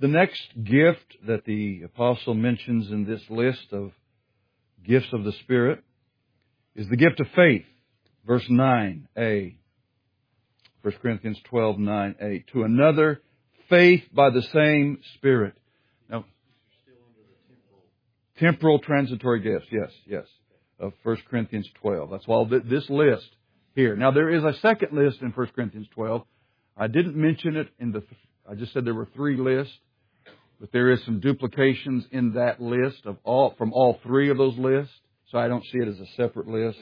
The next gift that the apostle mentions in this list of gifts of the Spirit is the gift of faith. Verse 9a. 1 Corinthians 12:9a. To another, faith by the same Spirit. Now, temporal transitory gifts. Yes. Of 1 Corinthians 12. That's why this list here. Now, there is a second list in 1 Corinthians 12. I didn't mention it I just said there were 3 lists. But there is some duplications in that list from all 3 of those lists. So I don't see it as a separate list.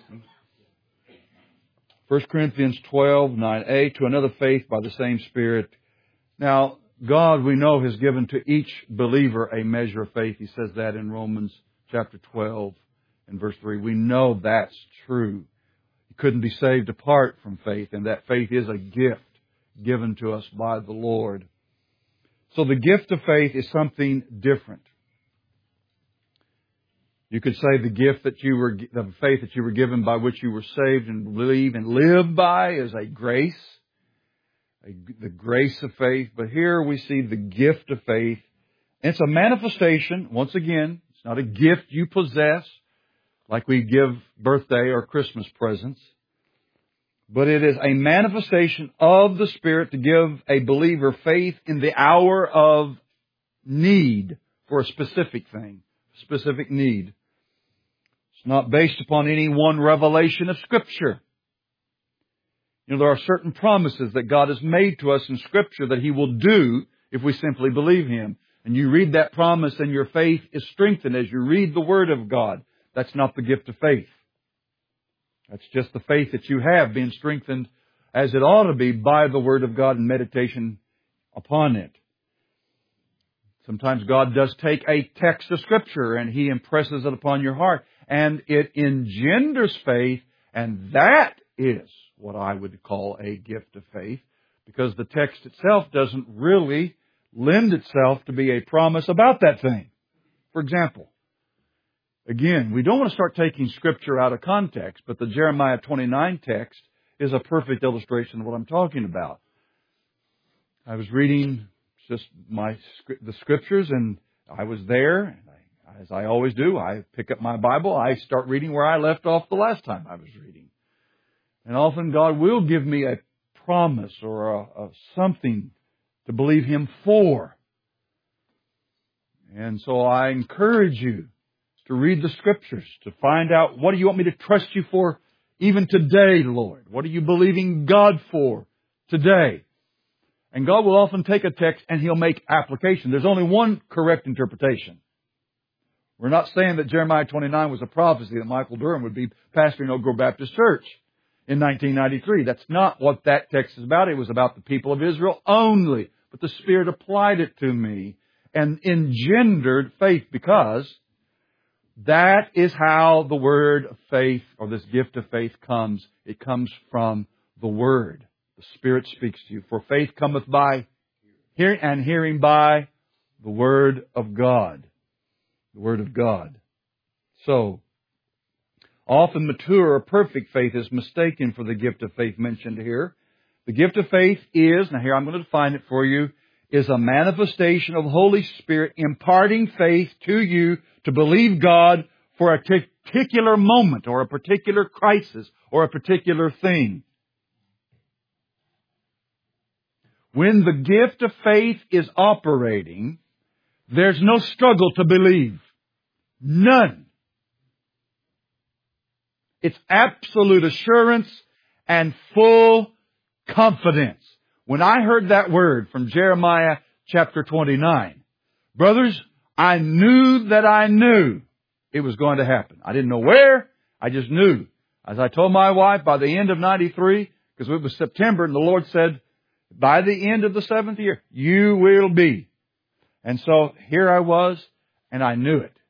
1 Corinthians 12:9a. To another, faith by the same Spirit. Now, God, we know, has given to each believer a measure of faith. He says that in Romans chapter 12 and verse 3. We know that's true. You couldn't be saved apart from faith, and that faith is a gift given to us by the Lord. So the gift of faith is something different. You could say the gift the faith that you were given by which you were saved and believe and live by is a grace. The grace of faith. But here we see the gift of faith. And it's a manifestation. Once again, it's not a gift you possess like we give birthday or Christmas presents. But it is a manifestation of the Spirit to give a believer faith in the hour of need for a specific thing, specific need. It's not based upon any one revelation of Scripture. You know, there are certain promises that God has made to us in Scripture that He will do if we simply believe Him. And you read that promise and your faith is strengthened as you read the Word of God. That's not the gift of faith. That's just the faith that you have being strengthened as it ought to be by the Word of God and meditation upon it. Sometimes God does take a text of Scripture and He impresses it upon your heart. And it engenders faith, and that is what I would call a gift of faith, because the text itself doesn't really lend itself to be a promise about that thing. For example, again, we don't want to start taking Scripture out of context, but the Jeremiah 29 text is a perfect illustration of what I'm talking about. I was reading just the Scriptures, and I was there, and as I always do, I pick up my Bible, I start reading where I left off the last time I was reading. And often God will give me a promise or a something to believe Him for. And so I encourage you to read the Scriptures, to find out, what do you want me to trust you for even today, Lord? What are you believing God for today? And God will often take a text and He'll make application. There's only one correct interpretation. We're not saying that Jeremiah 29 was a prophecy that Michael Durham would be pastoring Oak Grove Baptist Church in 1993. That's not what that text is about. It was about the people of Israel only. But the Spirit applied it to me and engendered faith, because that is how the word of faith, or this gift of faith, comes. It comes from the Word. The Spirit speaks to you. For faith cometh by hearing, and hearing by the Word of God. The Word of God. So, often mature or perfect faith is mistaken for the gift of faith mentioned here. The gift of faith is, now here I'm going to define it for you, is a manifestation of the Holy Spirit imparting faith to you to believe God for a particular moment or a particular crisis or a particular thing. When the gift of faith is operating, there's no struggle to believe. None. It's absolute assurance and full confidence. When I heard that word from Jeremiah chapter 29, brothers, I knew that I knew it was going to happen. I didn't know where. I just knew. As I told my wife, by the end of 93, because it was September, and the Lord said, by the end of the 7th year, you will be. And so here I was, and I knew it.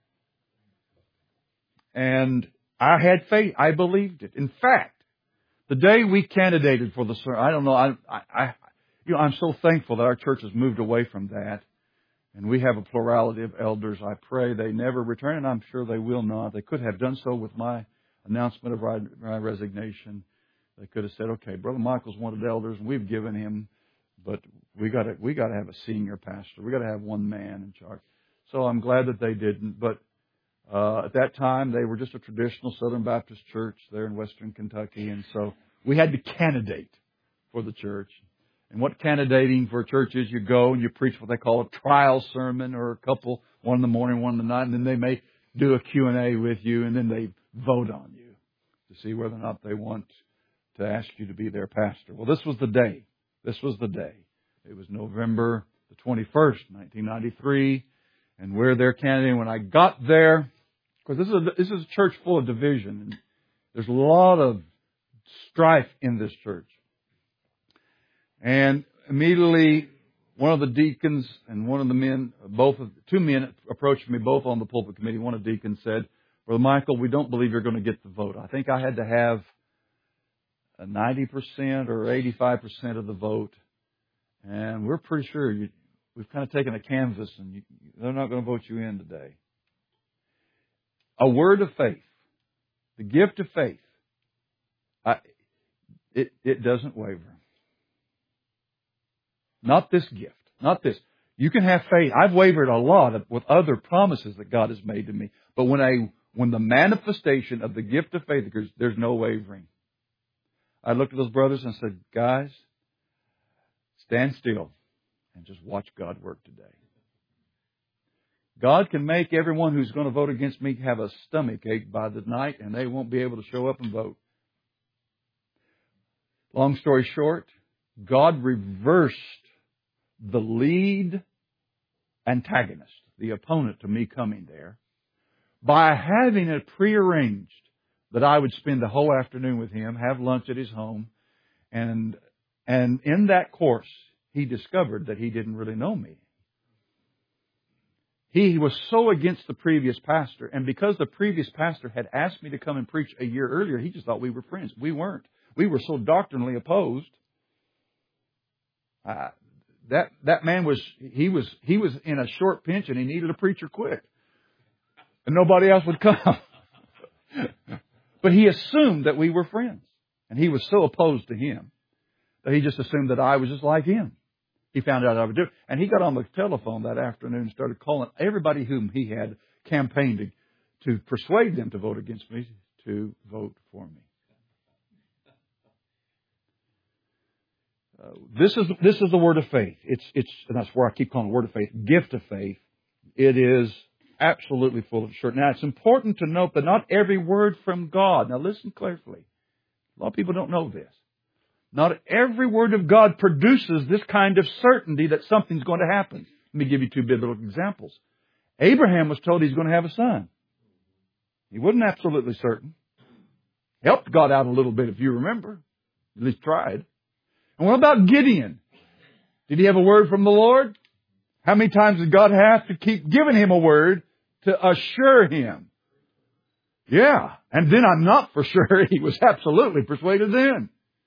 And I had faith. I believed it. In fact, the day we candidated for the sermon, I don't know, I'm so thankful that our church has moved away from that. And we have a plurality of elders. I pray they never return, and I'm sure they will not. They could have done so with my announcement of my resignation. They could have said, okay, Brother Michael's wanted elders, and we've given him But we got to have a senior pastor. We got to have one man in charge. So I'm glad that they didn't. But at that time, they were just a traditional Southern Baptist church there in Western Kentucky, and so we had to candidate for the church. And what candidating for a church is, you go and you preach what they call a trial sermon, or a couple, one in the morning, one in the night, and then they may do a Q&A with you, and then they vote on you to see whether or not they want to ask you to be their pastor. Well, this was the day. This was the day. It was November the 21st, 1993, and we're their candidate. When I got there, because this is a church full of division, and there's a lot of strife in this church. And immediately, one of the deacons and one of the men, two men approached me, both on the pulpit committee. One of the deacons said, "Brother Michael, we don't believe you're going to get the vote." I think I had to have a 90% or 85% of the vote. And we're pretty sure we've kind of taken a canvas, and they're not going to vote you in today. A word of faith, the gift of faith, it doesn't waver. Not this gift. Not this. You can have faith. I've wavered a lot with other promises that God has made to me. But when the manifestation of the gift of faith occurs, there's no wavering. I looked at those brothers and said, "Guys, stand still and just watch God work today." God can make everyone who's going to vote against me have a stomach ache by the night, and they won't be able to show up and vote. Long story short, God reversed the lead antagonist, the opponent to me coming there, by having it prearranged that I would spend the whole afternoon with him, have lunch at his home, and in that course, he discovered that he didn't really know me. He was so against the previous pastor, and because the previous pastor had asked me to come and preach a year earlier, he just thought we were friends. We weren't. We were so doctrinally opposed. That man was in a short pinch, and he needed a preacher quick, and nobody else would come. But he assumed that we were friends, and he was so opposed to him that he just assumed that I was just like him. He found out I would do it, and he got on the telephone that afternoon and started calling everybody whom he had campaigned to persuade them to vote against me to vote for me. This is the word of faith. And that's where I keep calling it word of faith, gift of faith. It is absolutely full of assurance. Now, it's important to note that not every word from God. Now, listen carefully. A lot of people don't know this. Not every word of God produces this kind of certainty that something's going to happen. Let me give you two biblical examples. Abraham was told he's going to have a son. He wasn't absolutely certain. Helped God out a little bit, if you remember. At least tried. And what about Gideon? Did he have a word from the Lord? How many times did God have to keep giving him a word to assure him? Yeah. And then I'm not for sure he was absolutely persuaded then.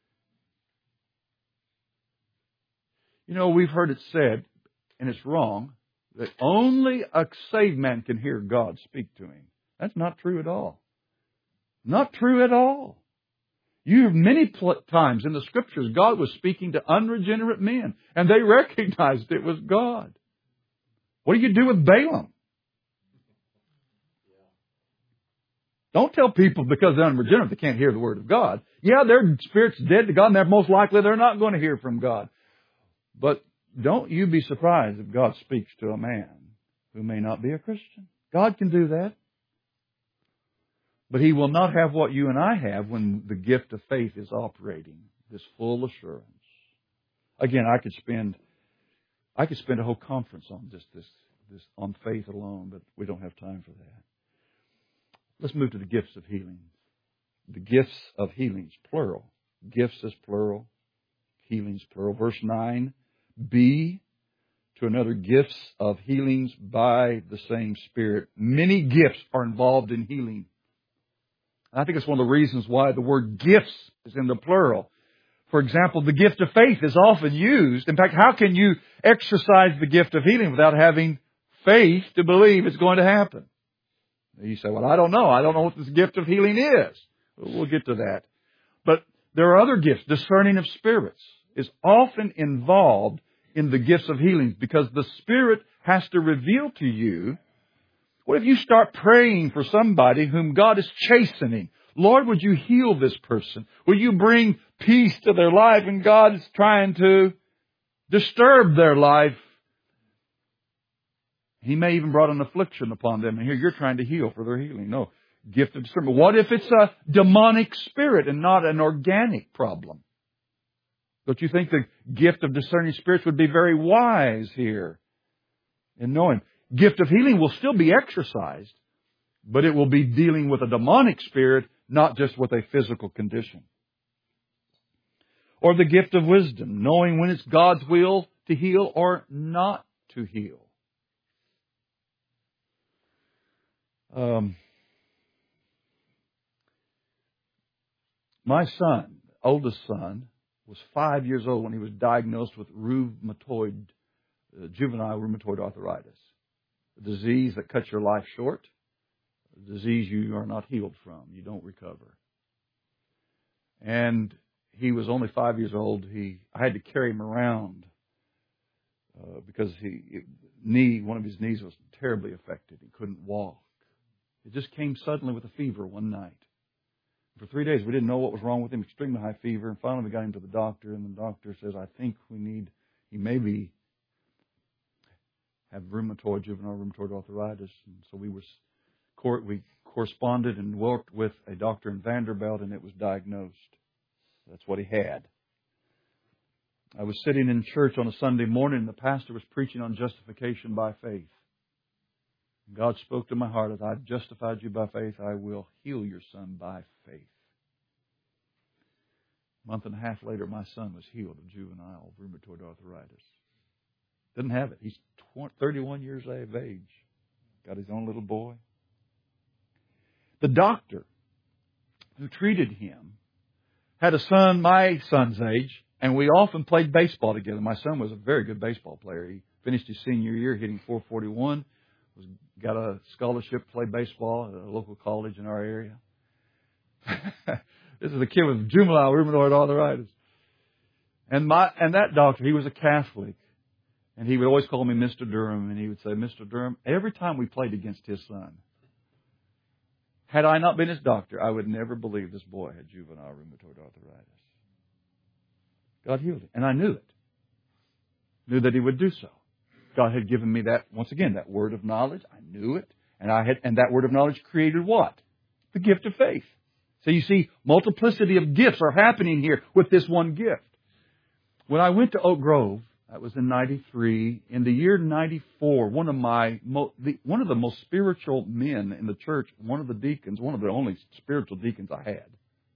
You know, we've heard it said, and it's wrong, that only a saved man can hear God speak to him. That's not true at all. Not true at all. You have many times in the Scriptures, God was speaking to unregenerate men, and they recognized it was God. What do you do with Balaam? Don't tell people because they're unregenerate they can't hear the Word of God. Yeah, their spirit's dead to God, and they're most likely they're not going to hear from God. But don't you be surprised if God speaks to a man who may not be a Christian. God can do that. But He will not have what you and I have when the gift of faith is operating, this full assurance. Again, I could spend a whole conference on this on faith alone, but we don't have time for that. Let's move to the gifts of healing. The gifts of healings, plural. Gifts is plural. Healings, plural. Verse 9, be to another gifts of healings by the same Spirit. Many gifts are involved in healing. I think it's one of the reasons why the word gifts is in the plural. For example, the gift of faith is often used. In fact, how can you exercise the gift of healing without having faith to believe it's going to happen? You say, well, I don't know. I don't know what this gift of healing is. We'll get to that. But there are other gifts, discerning of spirits. is often involved in the gifts of healings because the Spirit has to reveal to you. What if you start praying for somebody whom God is chastening? Lord, would you heal this person? Will you bring peace to their life? And God is trying to disturb their life. He may even brought an affliction upon them. And here you're trying to heal for their healing. No, gift of discernment. What if it's a demonic spirit and not an organic problem? Don't you think the gift of discerning spirits would be very wise here in knowing? Gift of healing will still be exercised, but it will be dealing with a demonic spirit, not just with a physical condition. Or the gift of wisdom, knowing when it's God's will to heal or not to heal. My son, oldest son, was 5 years old when he was diagnosed with juvenile rheumatoid arthritis. A disease that cuts your life short. A disease you are not healed from. You don't recover. And he was only 5 years old. I had to carry him around because one of his knees was terribly affected. He couldn't walk. It just came suddenly with a fever one night. For 3 days, we didn't know what was wrong with him. Extremely high fever. And finally, we got him to the doctor. And the doctor says, I think he maybe have juvenile rheumatoid arthritis. And so we corresponded and worked with a doctor in Vanderbilt, and it was diagnosed. That's what he had. I was sitting in church on a Sunday morning, and the pastor was preaching on justification by faith. God spoke to my heart, as I've justified you by faith, I will heal your son by faith. A month and a half later, my son was healed of juvenile rheumatoid arthritis. Didn't have it. He's 31 years of age. Got his own little boy. The doctor who treated him had a son my son's age, and we often played baseball together. My son was a very good baseball player. He finished his senior year hitting .441. Got a scholarship to play baseball at a local college in our area. This is a kid with juvenile rheumatoid arthritis. And that doctor, he was a Catholic. And he would always call me Mr. Durham. And he would say, Mr. Durham, every time we played against his son, had I not been his doctor, I would never believe this boy had juvenile rheumatoid arthritis. God healed him. And I knew it. Knew that he would do so. God had given me that, once again, that word of knowledge. I knew it. And that word of knowledge created what? The gift of faith. So you see, multiplicity of gifts are happening here with this one gift. When I went to Oak Grove, that was in 93. In the year 94, one of the most spiritual men in the church, one of the deacons, one of the only spiritual deacons I had,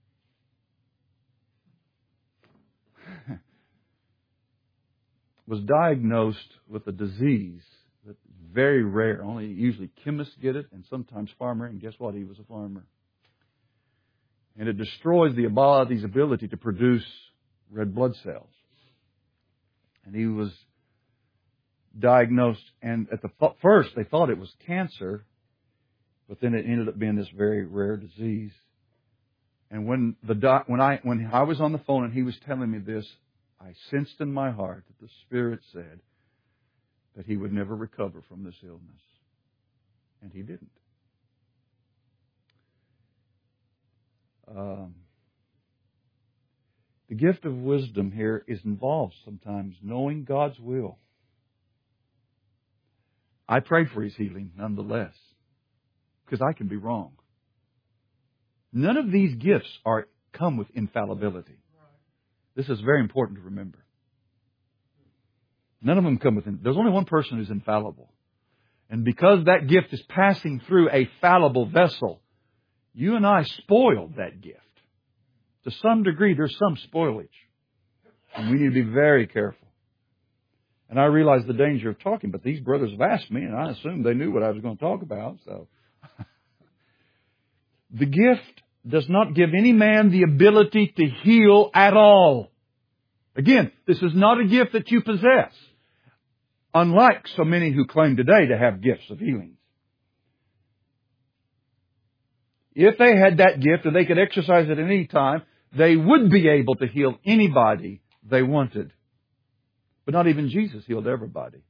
was diagnosed with a disease that's very rare. Only usually chemists get it, and sometimes farmer. And guess what? He was a farmer. And it destroys the body's ability to produce red blood cells. And he was diagnosed, and at the first they thought it was cancer, but then it ended up being this very rare disease. And when I was on the phone and he was telling me this, I sensed in my heart that the Spirit said that he would never recover from this illness. And he didn't. The gift of wisdom here is involved sometimes knowing God's will. I prayed for his healing nonetheless, because I can be wrong. None of these gifts come with infallibility. This is very important to remember. None of them come with there's only one person who's infallible. And because that gift is passing through a fallible vessel, you and I spoiled that gift. To some degree, there's some spoilage. And we need to be very careful. And I realize the danger of talking, but these brothers have asked me, and I assumed they knew what I was going to talk about. So, the gift does not give any man the ability to heal at all. Again, this is not a gift that you possess. Unlike so many who claim today to have gifts of healing. If they had that gift and they could exercise it at any time, they would be able to heal anybody they wanted. But not even Jesus healed everybody.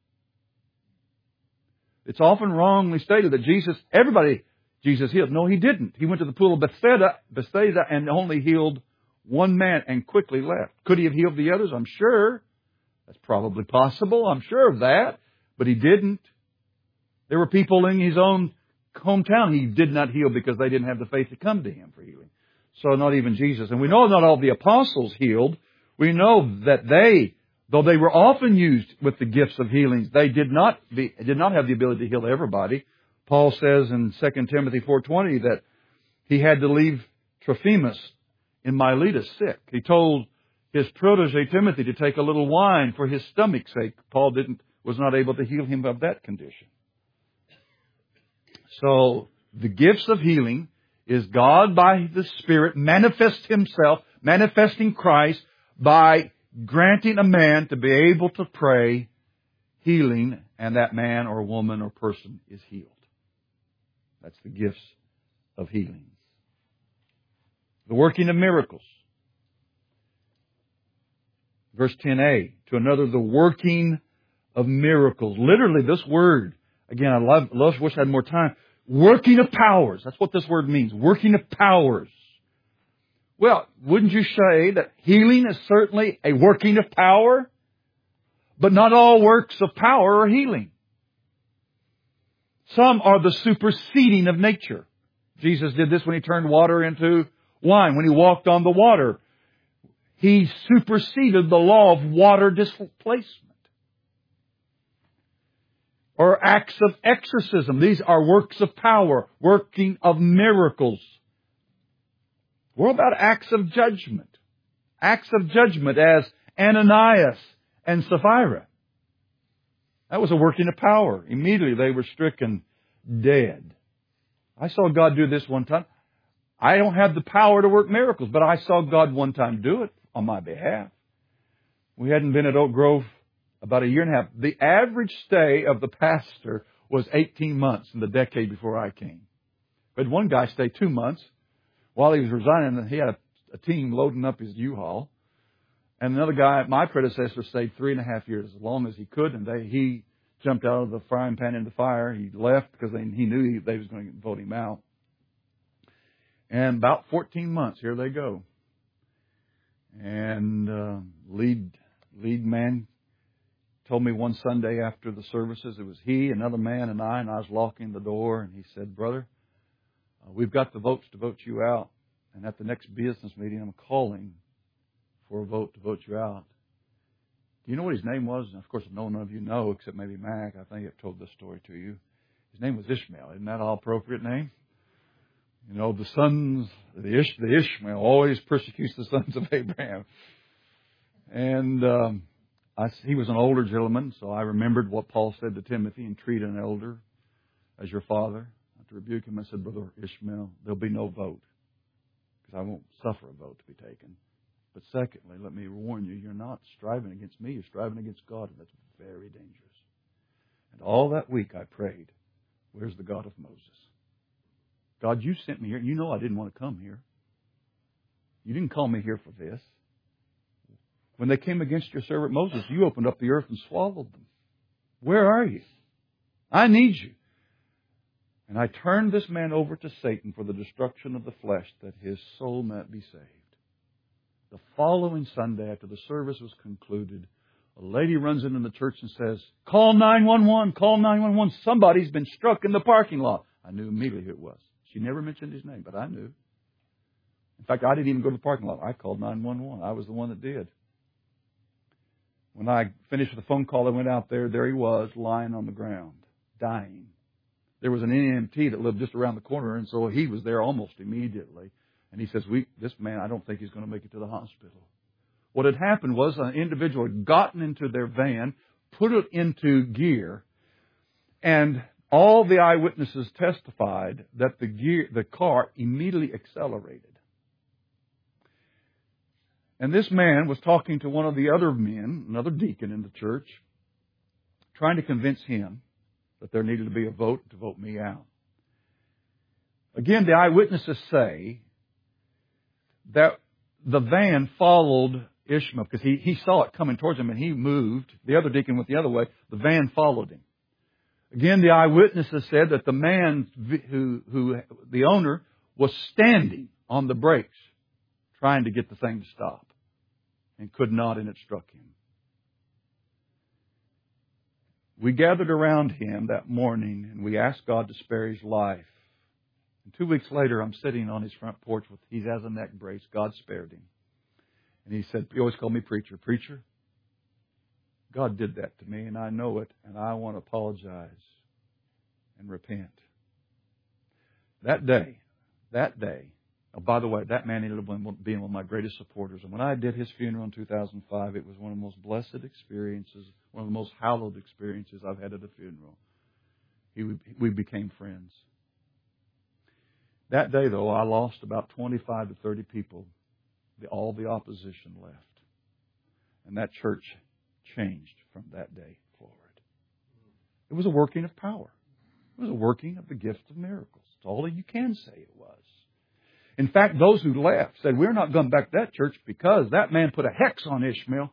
It's often wrongly stated that Jesus healed. No, He didn't. He went to the pool of Bethesda and only healed one man and quickly left. Could He have healed the others? I'm sure. That's probably possible. I'm sure of that. But He didn't. There were people in His own hometown He did not heal because they didn't have the faith to come to Him for healing. So not even Jesus. And we know not all the apostles healed. We know that though they were often used with the gifts of healings, they did not have the ability to heal everybody. Paul says in 2 Timothy 4:20 that he had to leave Trophimus in Miletus sick. He told his protege Timothy to take a little wine for his stomach's sake. Paul was not able to heal him of that condition. So the gifts of healing is God by the Spirit manifesting Christ by granting a man to be able to pray healing, and that man or woman or person is healed. That's the gifts of healing. The working of miracles. Verse 10a, to another, the working of miracles. Literally, this word, again, I wish I had more time. Working of powers. That's what this word means. Working of powers. Well, wouldn't you say that healing is certainly a working of power? But not all works of power are healing. Some are the superseding of nature. Jesus did this when He turned water into wine. When He walked on the water, He superseded the law of water displacement. Or acts of exorcism. These are works of power, working of miracles. What about acts of judgment? Acts of judgment as Ananias and Sapphira. That was a working of power. Immediately they were stricken dead. I saw God do this one time. I don't have the power to work miracles, but I saw God one time do it on my behalf. We hadn't been at Oak Grove about a year and a half. The average stay of the pastor was 18 months in the decade before I came. But one guy stayed 2 months. While he was resigning, he had a team loading up his U-Haul. And another guy, my predecessor, stayed 3.5 years, as long as he could. And he jumped out of the frying pan into the fire. He left because he knew they was going to vote him out. And about 14 months, here they go. And lead man told me one Sunday after the services, it was he, another man, and I was locking the door. And he said, "Brother, we've got the votes to vote you out. And at the next business meeting, I'm calling for a vote to vote you out." Do you know what his name was? And of course, none of you know, except maybe Mac. I think I've told this story to you. His name was Ishmael. Isn't that an appropriate name? You know, the Ishmael always persecutes the sons of Abraham. And he was an older gentleman, so I remembered what Paul said to Timothy, and treat an elder as your father. To rebuke him, I said, "Brother Ishmael, there'll be no vote, because I won't suffer a vote to be taken. But secondly, let me warn you, you're not striving against me, you're striving against God, and that's very dangerous." And all that week I prayed, "Where's the God of Moses? God, you sent me here. You know I didn't want to come here. You didn't call me here for this. When they came against your servant Moses, you opened up the earth and swallowed them. Where are you? I need you." And I turned this man over to Satan for the destruction of the flesh, that his soul might be saved. The following Sunday, after the service was concluded, a lady runs into the church and says, "Call 911, call 911. Somebody's been struck in the parking lot." I knew immediately who it was. She never mentioned his name, but I knew. In fact, I didn't even go to the parking lot. I called 911. I was the one that did. When I finished the phone call, I went out there. There he was, lying on the ground, dying. There was an EMT that lived just around the corner, and so he was there almost immediately. And he says, "This man, I don't think he's going to make it to the hospital." What had happened was an individual had gotten into their van, put it into gear, and all the eyewitnesses testified that the car immediately accelerated. And this man was talking to one of the other men, another deacon in the church, trying to convince him that there needed to be a vote to vote me out. Again, the eyewitnesses say that the van followed Ishmael, because he saw it coming towards him and he moved. The other deacon went the other way. The van followed him. Again, the eyewitnesses said that the man the owner, was standing on the brakes, trying to get the thing to stop, and could not, and it struck him. We gathered around him that morning, and we asked God to spare his life. And 2 weeks later, I'm sitting on his front porch he has a neck brace. God spared him. And he said, he always called me preacher. Preacher, God did that to me, and I know it, and I want to apologize and repent. That day, oh, by the way, that man ended up being one of my greatest supporters. And when I did his funeral in 2005, it was one of the most blessed experiences, one of the most hallowed experiences I've had at a funeral. We became friends. That day, though, I lost about 25 to 30 people. All the opposition left. And that church changed from that day forward. It was a working of power. It was a working of the gift of miracles. That's all you can say it was. In fact, those who left said, we're not going back to that church because that man put a hex on Ishmael.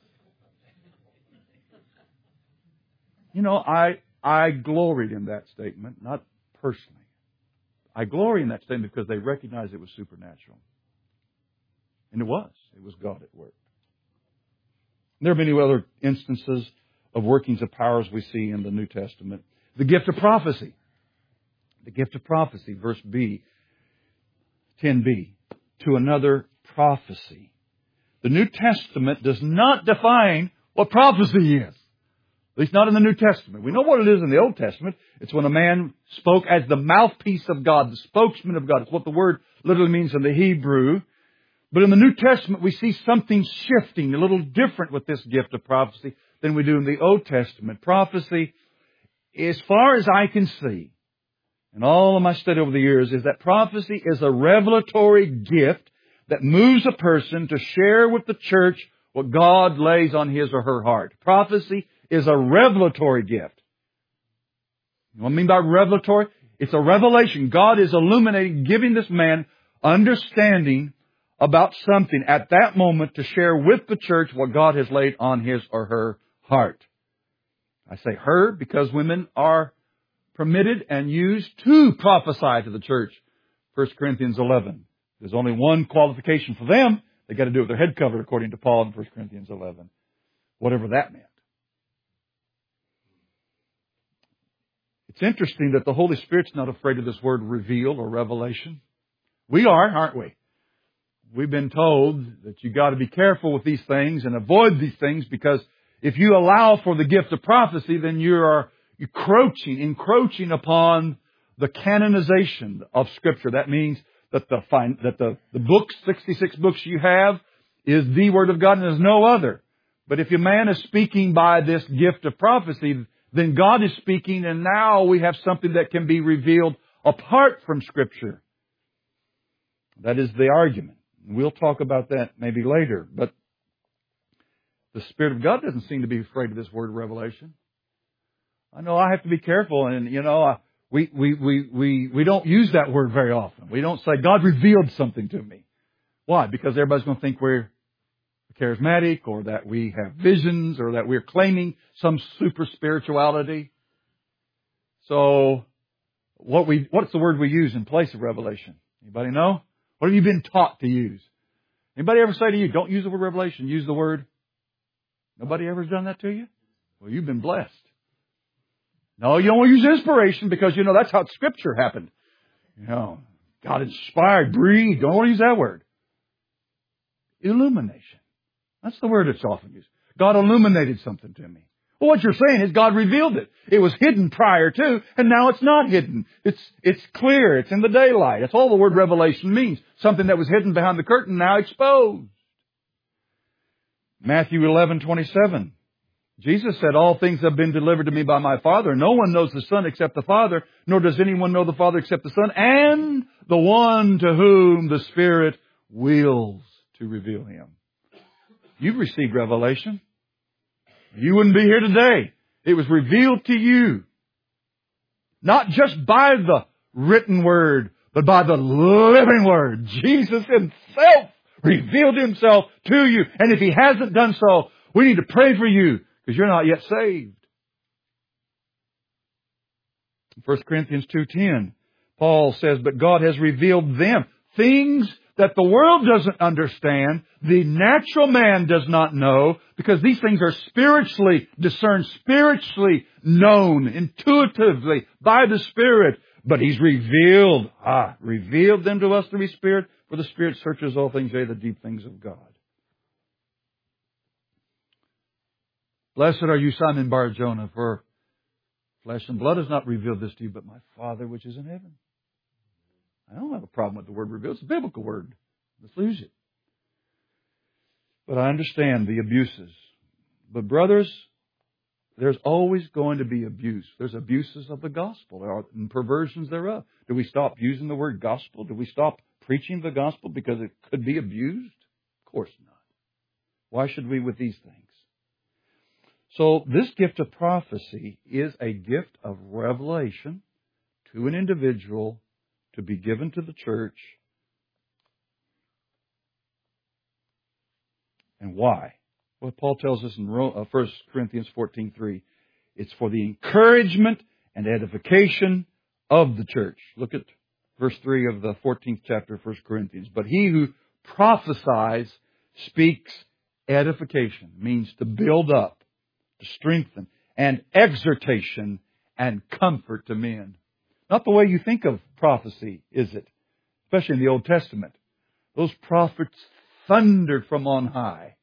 You know, I gloried in that statement, not personally. I glory in that statement because they recognized it was supernatural. And it was. It was God at work. There are many other instances of workings of powers we see in the New Testament. The gift of prophecy. The gift of prophecy, verse B, 10b, to another prophecy. The New Testament does not define what prophecy is. At least not in the New Testament. We know what it is in the Old Testament. It's when a man spoke as the mouthpiece of God, the spokesman of God. It's what the word literally means in the Hebrew. But in the New Testament, we see something shifting, a little different with this gift of prophecy than we do in the Old Testament. Prophecy, as far as I can see, in all of my study over the years, is that prophecy is a revelatory gift that moves a person to share with the church what God lays on his or her heart. Prophecy is a revelatory gift. You know what I mean by revelatory? It's a revelation. God is illuminating, giving this man understanding about something at that moment to share with the church what God has laid on his or her heart. I say her because women are permitted and used to prophesy to the church. 1 Corinthians 11. There's only one qualification for them. They've got to do it with their head covered, according to Paul in 1 Corinthians 11. Whatever that meant. It's interesting that the Holy Spirit's not afraid of this word reveal or revelation. We are, aren't we? We've been told that you've got to be careful with these things and avoid these things because if you allow for the gift of prophecy, then you are encroaching upon the canonization of Scripture. That means that the books, 66 books you have, is the Word of God and there's no other. But if a man is speaking by this gift of prophecy, then God is speaking and now we have something that can be revealed apart from Scripture. That is the argument. We'll talk about that maybe later. But the Spirit of God doesn't seem to be afraid of this word revelation. I know I have to be careful, and we don't use that word very often. We don't say, God revealed something to me. Why? Because everybody's going to think we're charismatic, or that we have visions, or that we're claiming some super spirituality. So, what's the word we use in place of revelation? Anybody know? What have you been taught to use? Anybody ever say to you, don't use the word revelation, use the word? Nobody ever done that to you? Well, you've been blessed. No, you don't use inspiration because, that's how Scripture happened. God inspired, breathed. Don't want to use that word. Illumination. That's the word that's often used. God illuminated something to me. Well, what you're saying is God revealed it. It was hidden prior to, and now it's not hidden. It's clear. It's in the daylight. That's all the word revelation means. Something that was hidden behind the curtain, now exposed. Matthew 11:27. Jesus said, all things have been delivered to me by my Father. No one knows the Son except the Father, nor does anyone know the Father except the Son, and the one to whom the Spirit wills to reveal Him. You've received revelation. You wouldn't be here today. It was revealed to you. Not just by the written word, but by the living word. Jesus Himself revealed Himself to you. And if He hasn't done so, we need to pray for you because you're not yet saved. 1 Corinthians 2:10, Paul says, but God has revealed them things that the world doesn't understand, the natural man does not know, because these things are spiritually discerned, spiritually known, intuitively by the Spirit. But He's revealed them to us through His Spirit, for the Spirit searches all things, yea, the deep things of God. Blessed are you, Simon Bar-Jonah, for flesh and blood has not revealed this to you, but my Father which is in heaven. I don't have a problem with the word revealed. It's a biblical word. Let's use it. But I understand the abuses. But brothers, there's always going to be abuse. There's abuses of the gospel and perversions thereof. Do we stop using the word gospel? Do we stop preaching the gospel because it could be abused? Of course not. Why should we with these things? So this gift of prophecy is a gift of revelation to an individual to be given to the church. And why? Well, Paul tells us in 1 Corinthians 14:3, it's for the encouragement and edification of the church. Look at verse 3 of the 14th chapter of 1 Corinthians. But he who prophesies speaks edification, means to build up, to strengthen, and exhortation and comfort to men. Not the way you think of prophecy, is it? Especially in the Old Testament. Those prophets thundered from on high.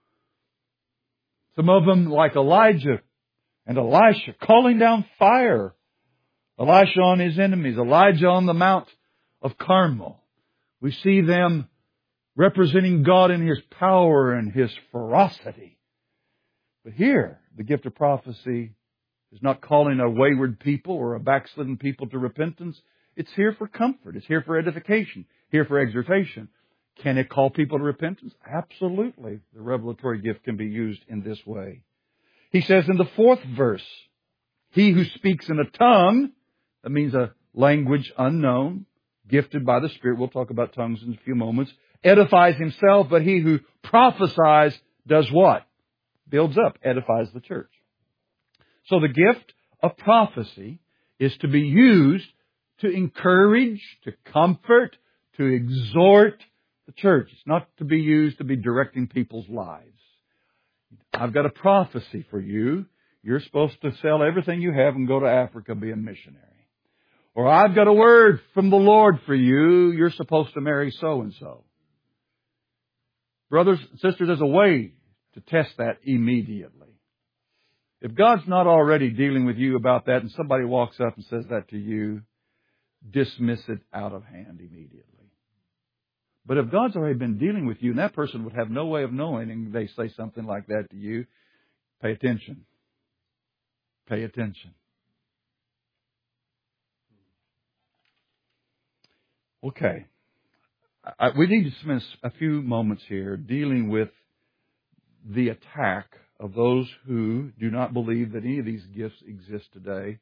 Some of them like Elijah and Elisha, calling down fire. Elisha on his enemies, Elijah on the Mount of Carmel. We see them representing God in His power and His ferocity. But here, the gift of prophecy is not calling a wayward people or a backslidden people to repentance. It's here for comfort. It's here for edification. Here for exhortation. Can it call people to repentance? Absolutely. The revelatory gift can be used in this way. He says in the 4th verse, he who speaks in a tongue, that means a language unknown, gifted by the Spirit, we'll talk about tongues in a few moments, edifies himself, but he who prophesies does what? Builds up, edifies the church. So the gift of prophecy is to be used to encourage, to comfort, to exhort the church. It's not to be used to be directing people's lives. I've got a prophecy for you. You're supposed to sell everything you have and go to Africa, be a missionary. Or I've got a word from the Lord for you. You're supposed to marry so-and-so. Brothers and sisters, there's a way to test that immediately. If God's not already dealing with you about that and somebody walks up and says that to you, dismiss it out of hand immediately. But if God's already been dealing with you and that person would have no way of knowing and they say something like that to you, pay attention. Pay attention. Okay. We need to spend a few moments here dealing with the attack of those who do not believe that any of these gifts exist today.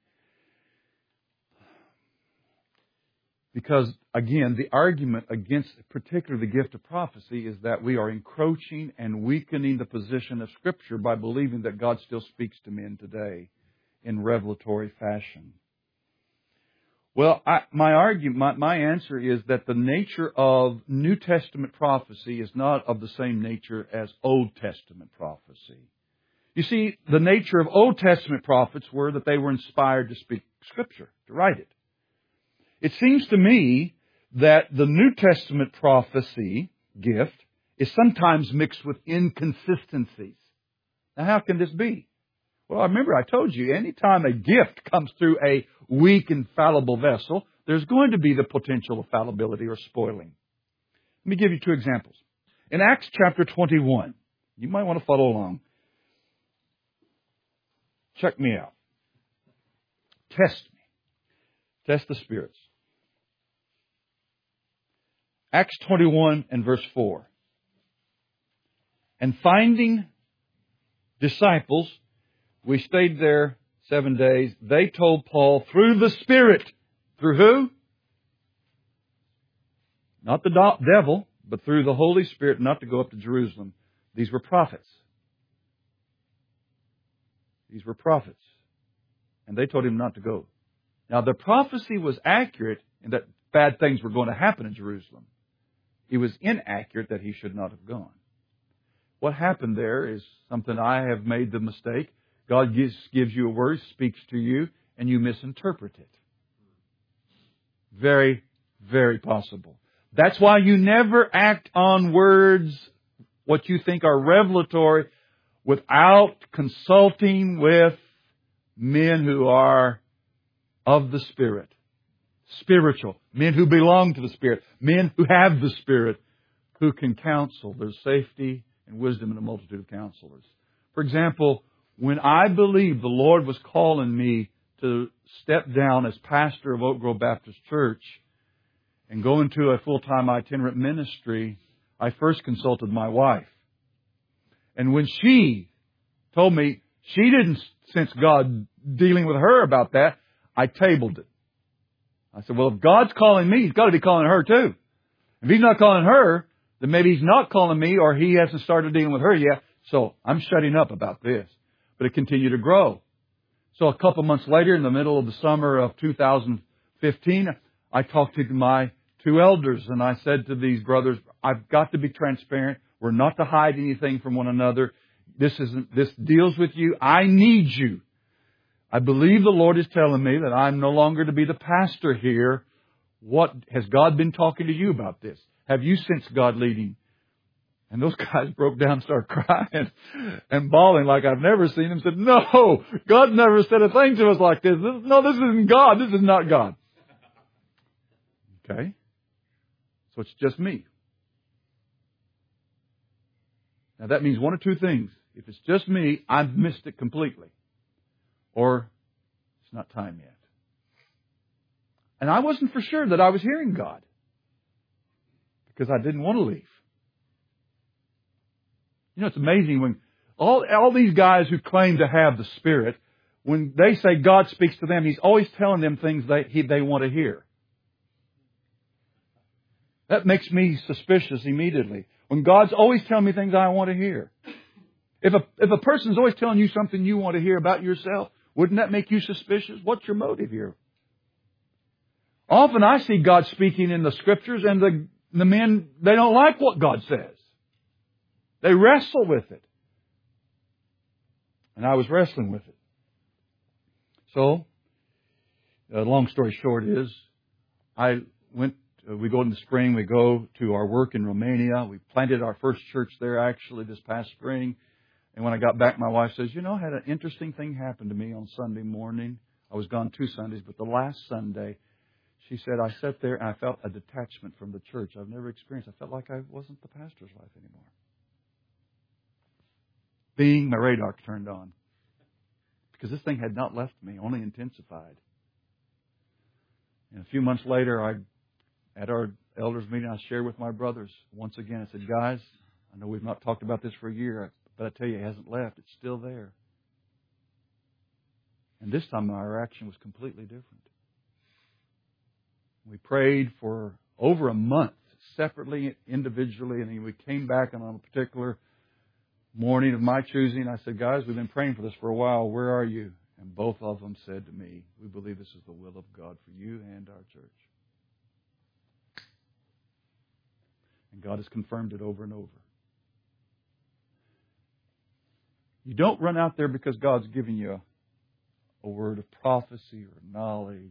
Because, again, the argument against particularly the gift of prophecy is that we are encroaching and weakening the position of Scripture by believing that God still speaks to men today in revelatory fashion. Well, my answer is that the nature of New Testament prophecy is not of the same nature as Old Testament prophecy. You see, the nature of Old Testament prophets were that they were inspired to speak Scripture, to write it. It seems to me that the New Testament prophecy gift is sometimes mixed with inconsistencies. Now, how can this be? Well, remember I told you, anytime a gift comes through a weak and fallible vessel, there's going to be the potential of fallibility or spoiling. Let me give you two examples. In Acts chapter 21, you might want to follow along. Check me out. Test me. Test the spirits. Acts 21 and verse 4. And finding disciples, we stayed there 7 days. They told Paul through the Spirit. Through who? Not the devil, but through the Holy Spirit not to go up to Jerusalem. These were prophets. These were prophets. And they told him not to go. Now, the prophecy was accurate in that bad things were going to happen in Jerusalem. It was inaccurate that he should not have gone. What happened there is something I have made the mistake. God gives you a word, speaks to you, and you misinterpret it. Very, very possible. That's why you never act on words, what you think are revelatory, without consulting with men who are of the Spirit. Spiritual. Men who belong to the Spirit. Men who have the Spirit, who can counsel. There's safety and wisdom in a multitude of counselors. For example, when I believed the Lord was calling me to step down as pastor of Oak Grove Baptist Church and go into a full-time itinerant ministry, I first consulted my wife. And when she told me she didn't sense God dealing with her about that, I tabled it. I said, well, if God's calling me, He's got to be calling her too. If He's not calling her, then maybe He's not calling me or He hasn't started dealing with her yet. So I'm shutting up about this. But it continued to grow. So a couple months later, in the middle of the summer of 2015, I talked to my two elders and I said to these brothers, I've got to be transparent. We're not to hide anything from one another. This deals with you. I need you. I believe the Lord is telling me that I'm no longer to be the pastor here. What has God been talking to you about this? Have you sensed God leading? And those guys broke down and started crying and bawling like I've never seen them. Said, no, God never said a thing to us like this. No, this isn't God. This is not God. Okay. So it's just me. Now that means one of two things. If it's just me, I've missed it completely. Or it's not time yet. And I wasn't for sure that I was hearing God. Because I didn't want to leave. You know, it's amazing when all these guys who claim to have the Spirit, when they say God speaks to them, He's always telling them things they want to hear. That makes me suspicious immediately. When God's always telling me things I want to hear. If a person's always telling you something you want to hear about yourself, wouldn't that make you suspicious? What's your motive here? Often I see God speaking in the Scriptures and the men, they don't like what God says. They wrestle with it. And I was wrestling with it. So, long story short is, we go in the spring, we go to our work in Romania. We planted our first church there actually this past spring. And when I got back, my wife says, I had an interesting thing happen to me on Sunday morning. I was gone 2 Sundays, but the last Sunday, she said, I sat there and I felt a detachment from the church I've never experienced. I felt like I wasn't the pastor's wife anymore. My radar turned on. Because this thing had not left me, only intensified. And a few months later, at our elders meeting, I shared with my brothers. Once again, I said, guys, I know we've not talked about this for a year, but I tell you, it hasn't left. It's still there. And this time, our reaction was completely different. We prayed for over a month, separately, individually, and then we came back on a particular morning of my choosing. I said, guys, we've been praying for this for a while. Where are you? And both of them said to me, we believe this is the will of God for you and our church. And God has confirmed it over and over. You don't run out there because God's giving you a word of prophecy or knowledge.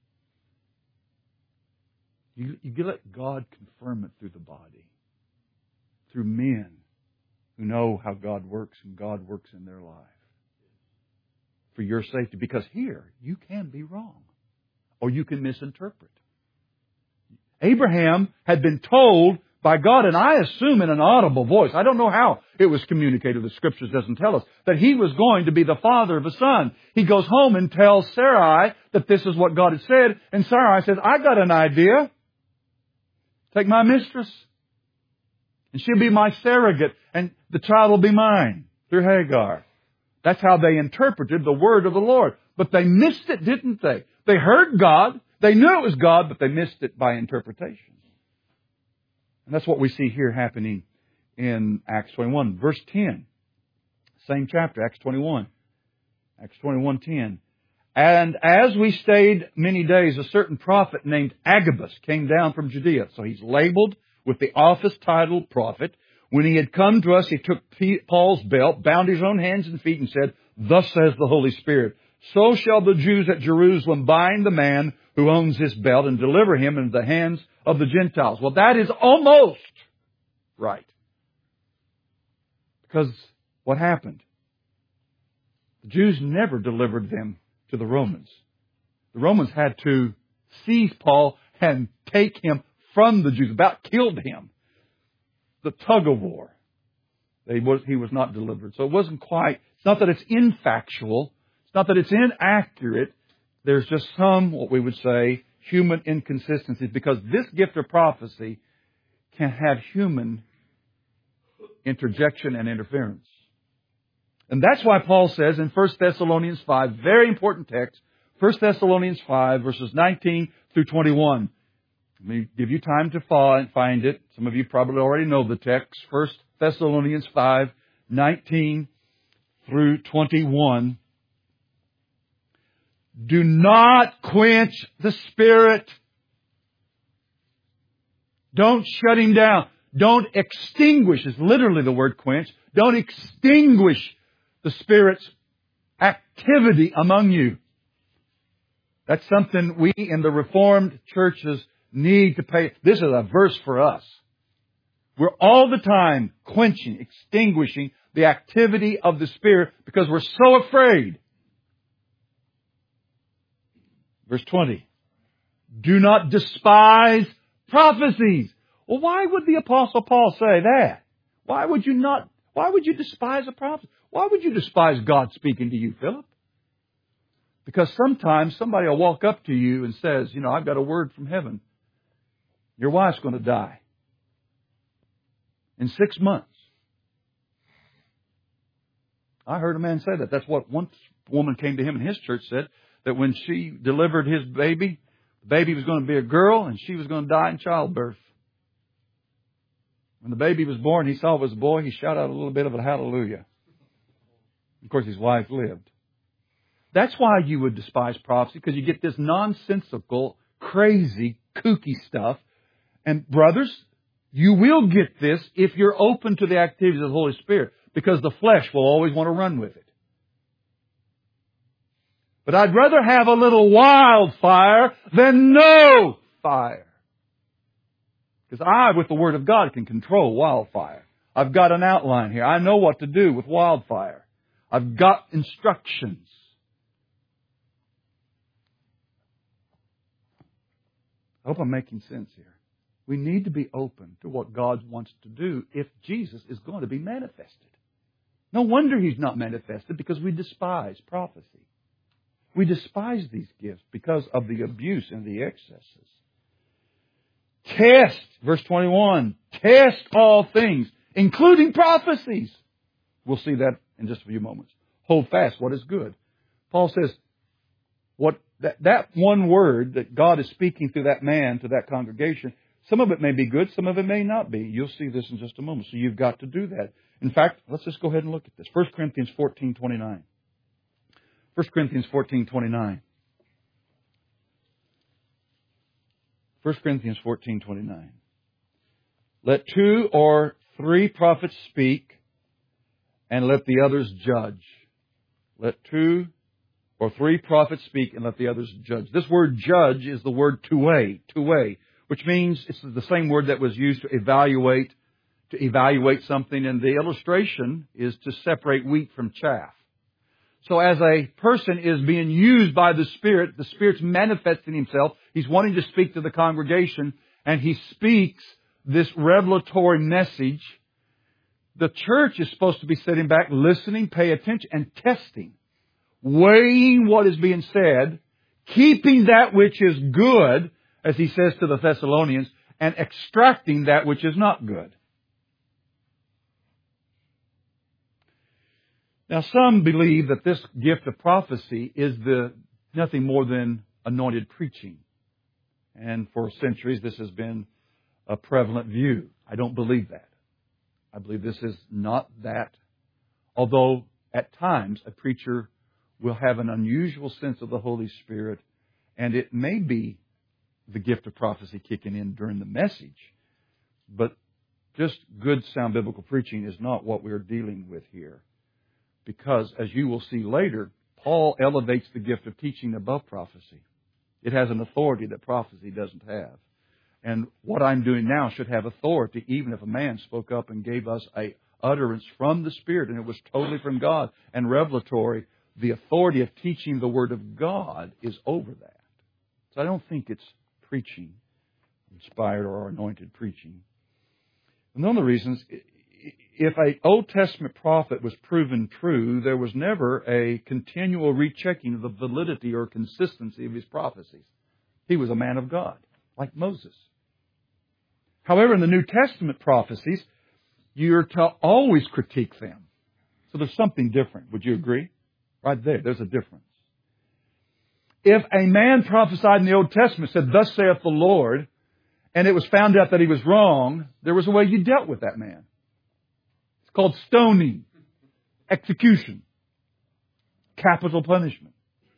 You let God confirm it through the body, through men who know how God works and God works in their life. For your safety. Because here, you can be wrong. Or you can misinterpret. Abraham had been told by God, and I assume in an audible voice, I don't know how it was communicated, the Scriptures doesn't tell us, that he was going to be the father of a son. He goes home and tells Sarai that this is what God had said, and Sarai says, I got an idea. Take my mistress. And she'll be my surrogate, and the child will be mine through Hagar. That's how they interpreted the word of the Lord. But they missed it, didn't they? They heard God. They knew it was God, but they missed it by interpretation. And that's what we see here happening in Acts 21. Verse 10. Same chapter, Acts 21. Acts 21:10. And as we stayed many days, a certain prophet named Agabus came down from Judea. So he's labeled with the office title prophet. When he had come to us, he took Paul's belt, bound his own hands and feet, and said, "Thus says the Holy Spirit, so shall the Jews at Jerusalem bind the man who owns this belt and deliver him into the hands of the Gentiles." Well, that is almost right. Because what happened? The Jews never delivered them to the Romans. The Romans had to seize Paul and take him from the Jews, about killed him. The tug of war. He was not delivered. So it wasn't quite, it's not that it's infactual, it's not that it's inaccurate. There's just some, what we would say, human inconsistencies, because this gift of prophecy can have human interjection and interference. And that's why Paul says in 1 Thessalonians 5, very important text, 1 Thessalonians 5, verses 19 through 21. Let me give you time to find it. Some of you probably already know the text. 1 Thessalonians 5, 19 through 21. Do not quench the Spirit. Don't shut Him down. Don't extinguish, is literally the word quench. Don't extinguish the Spirit's activity among you. That's something we in the Reformed churches need to pay. This is a verse for us. We're all the time quenching, extinguishing the activity of the Spirit because we're so afraid. Verse 20. Do not despise prophecies. Well, why would the Apostle Paul say that? Why would you despise a prophecy? Why would you despise God speaking to you, Philip? Because sometimes somebody will walk up to you and says, I've got a word from heaven. Your wife's going to die in 6 months. I heard a man say that. That's what one woman came to him in his church said, that when she delivered his baby, the baby was going to be a girl and she was going to die in childbirth. When the baby was born, he saw it was a boy. He shouted out a little bit of a hallelujah. Of course, his wife lived. That's why you would despise prophecy, because you get this nonsensical, crazy, kooky stuff. And brothers, you will get this if you're open to the activities of the Holy Spirit, because the flesh will always want to run with it. But I'd rather have a little wildfire than no fire. Because I, with the Word of God, can control wildfire. I've got an outline here. I know what to do with wildfire. I've got instructions. I hope I'm making sense here. We need to be open to what God wants to do if Jesus is going to be manifested. No wonder He's not manifested, because we despise prophecy. We despise these gifts because of the abuse and the excesses. Test, verse 21, test all things, including prophecies. We'll see that in just a few moments. Hold fast what is good. Paul says, that one word that God is speaking through that man, to that congregation, some of it may be good, some of it may not be. You'll see this in just a moment. So you've got to do that. In fact, let's just go ahead and look at this. 1 Corinthians 14:29. 1 Corinthians 14:29. 1 Corinthians 14:29. Let 2 or 3 prophets speak, and let the others judge. Let 2 or 3 prophets speak, and let the others judge. This word judge is the word tuwe, which means it's the same word that was used to evaluate something. And the illustration is to separate wheat from chaff. So as a person is being used by the Spirit's manifesting Himself. He's wanting to speak to the congregation, and He speaks this revelatory message. The church is supposed to be sitting back, listening, pay attention, and testing. Weighing what is being said, keeping that which is good, as he says to the Thessalonians, and extracting that which is not good. Now, some believe that this gift of prophecy is nothing more than anointed preaching. And for centuries, this has been a prevalent view. I don't believe that. I believe this is not that. Although at times a preacher will have an unusual sense of the Holy Spirit, and it may be the gift of prophecy kicking in during the message. But just good, sound biblical preaching is not what we're dealing with here. Because, as you will see later, Paul elevates the gift of teaching above prophecy. It has an authority that prophecy doesn't have. And what I'm doing now should have authority, even if a man spoke up and gave us a utterance from the Spirit, and it was totally from God and revelatory. The authority of teaching the Word of God is over that. So I don't think it's preaching, inspired or anointed preaching. And one of the reasons, if an Old Testament prophet was proven true, there was never a continual rechecking of the validity or consistency of his prophecies. He was a man of God, like Moses. However, in the New Testament prophecies, you're to always critique them. So there's something different. Would you agree? Right there, there's a difference. If a man prophesied in the Old Testament, said, "Thus saith the Lord," and it was found out that he was wrong, there was a way you dealt with that man. It's called stoning, execution, capital punishment.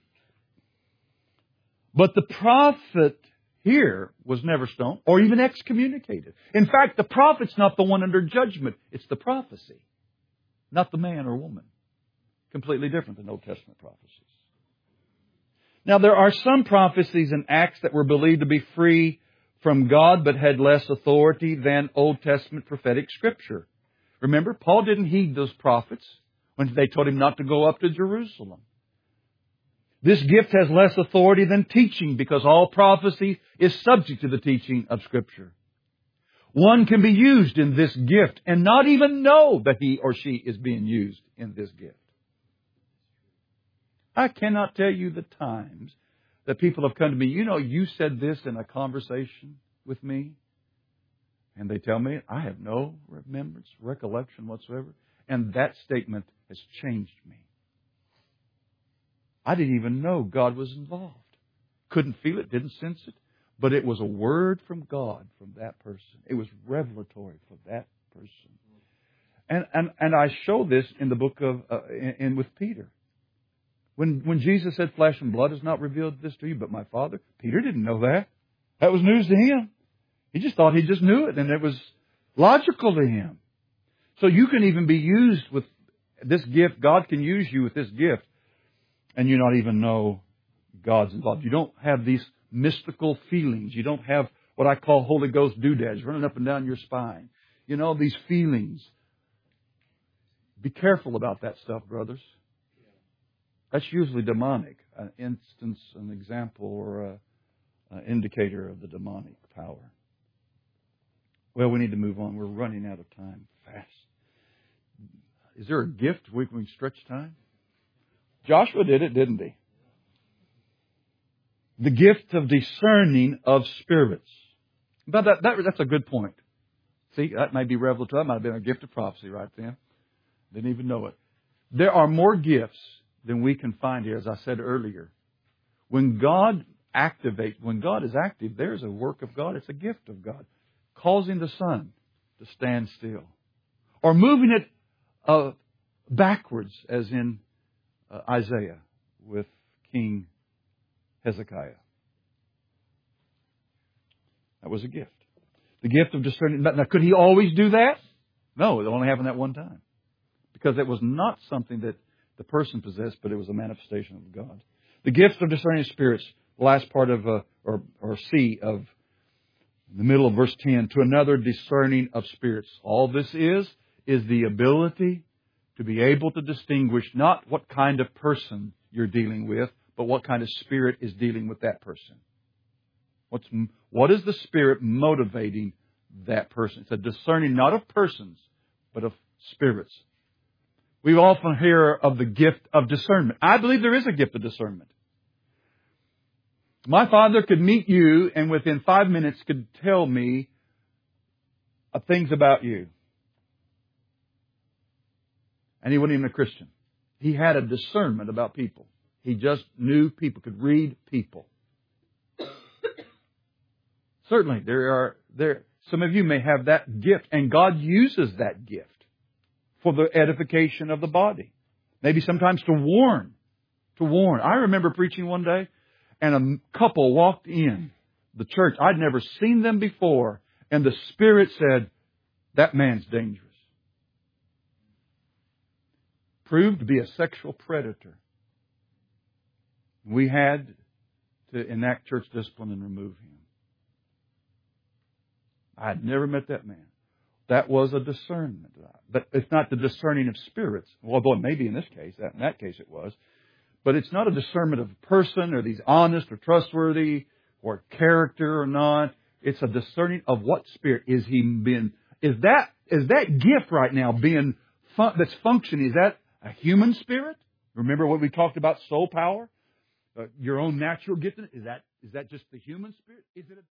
But the prophet here was never stoned or even excommunicated. In fact, the prophet's not the one under judgment. It's the prophecy, not the man or woman. Completely different than Old Testament prophecies. Now, there are some prophecies and acts that were believed to be free from God but had less authority than Old Testament prophetic Scripture. Remember, Paul didn't heed those prophets when they told him not to go up to Jerusalem. This gift has less authority than teaching because all prophecy is subject to the teaching of Scripture. One can be used in this gift and not even know that he or she is being used in this gift. I cannot tell you the times that people have come to me, you said this in a conversation with me. And they tell me, I have no remembrance, recollection whatsoever. And that statement has changed me. I didn't even know God was involved. Couldn't feel it, didn't sense it. But it was a word from God from that person. It was revelatory for that person. And I show this in the book of, with Peter. When Jesus said, "Flesh and blood has not revealed this to you, but my Father," Peter didn't know that. That was news to him. He just thought he just knew it, and it was logical to him. So you can even be used with this gift. God can use you with this gift, and you not even know God's involved. You don't have these mystical feelings. You don't have what I call Holy Ghost doodads running up and down your spine. These feelings. Be careful about that stuff, brothers. That's usually demonic. An instance, an example, or an indicator of the demonic power. Well, we need to move on. We're running out of time fast. Is there a gift we can stretch time? Joshua did it, didn't he? The gift of discerning of spirits. But that's a good point. See, that may be revelatory. That might have been a gift of prophecy right then. Didn't even know it. There are more gifts than we can find here, as I said earlier. When God is active, there's a work of God. It's a gift of God. Causing the sun to stand still. Or moving it backwards, as in Isaiah with King Hezekiah. That was a gift. The gift of discerning. Now, could he always do that? No, it only happened that one time. Because it was not something that the person possessed, but it was a manifestation of God. The gift of discerning spirits, the last part of, or C of the middle of verse 10, to another discerning of spirits. All this is the ability to be able to distinguish not what kind of person you're dealing with, but what kind of spirit is dealing with that person. What is the spirit motivating that person? It's a discerning not of persons, but of spirits. We often hear of the gift of discernment. I believe there is a gift of discernment. My father could meet you and within 5 minutes could tell me things about you. And he wasn't even a Christian. He had a discernment about people. He just knew people, could read people. Certainly, Some of you may have that gift, and God uses that gift for the edification of the body. Maybe sometimes to warn. I remember preaching one day, and a couple walked in the church. I'd never seen them before, and the Spirit said, that man's dangerous. Proved to be a sexual predator. We had to enact church discipline and remove him. I had never met that man. That was a discernment. But it's not the discerning of spirits. Although it may be in this case. In that case it was. But it's not a discernment of a person, or he's honest or trustworthy or character or not. It's a discerning of what spirit is he being. Is that gift right now being that's functioning? Is that a human spirit? Remember what we talked about, soul power, your own natural gift. Is that just the human spirit? Is it a